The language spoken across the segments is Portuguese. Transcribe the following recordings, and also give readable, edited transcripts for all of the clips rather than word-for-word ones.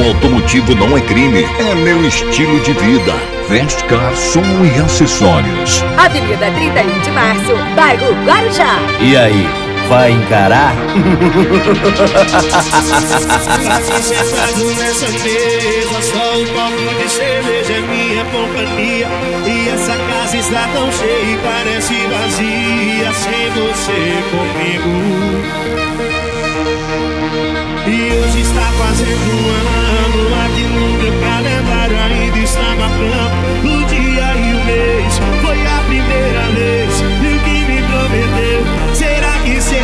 automotivo não é crime, é meu estilo de vida. Vestcar Som e Acessórios. Avenida 31 de Março, bairro Guarujá. E aí, vai encarar? Sentado nessa mesa, só um copo de cerveja é minha companhia. E essa casa está tão cheia e parece vazia sem você comigo. E hoje está fazendo um ano, aqui no meu calendário ainda está marcando o dia e o mês. Foi a primeira vez, e o que me prometeu, será que se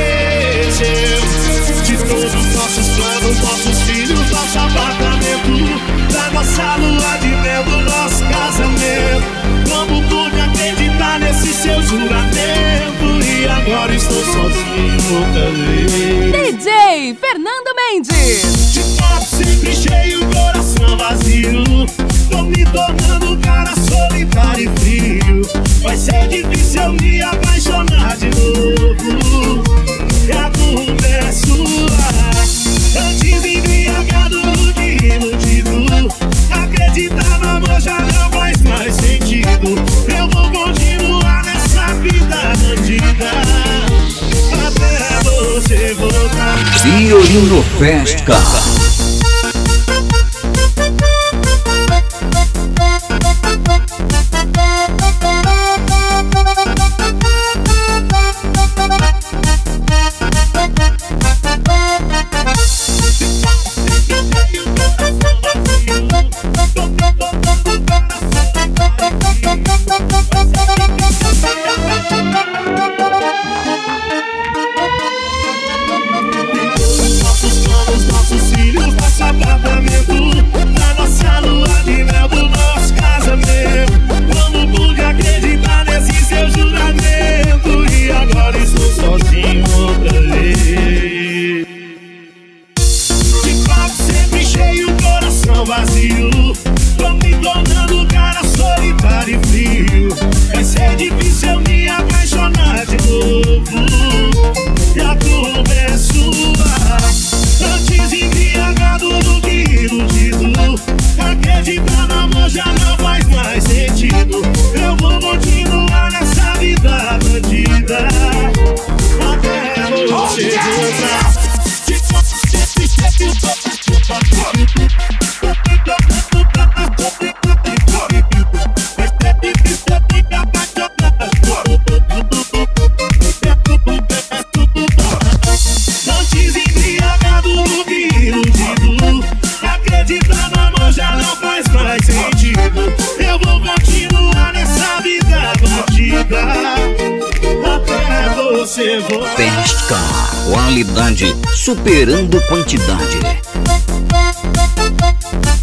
esqueceu? De todos os nossos planos, nossos filhos, nosso apartamento, da nossa lua de mel, do nosso casamento. Como pude acreditar nesse seu juramento? E agora estou sozinho outra vez. DJ Fernando Mendes. De copo sempre cheio, coração vazio. Tô me tornando um cara solitário e frio. Vai ser difícil eu me apaixonar de novo. E a culpa é sua. Antes embriagado do que iludido. Acreditar no amor já não faz mais sentido. Eu vou continuar nessa vida bandida até você voltar. Violino Vestcar. Vestcar, qualidade superando quantidade.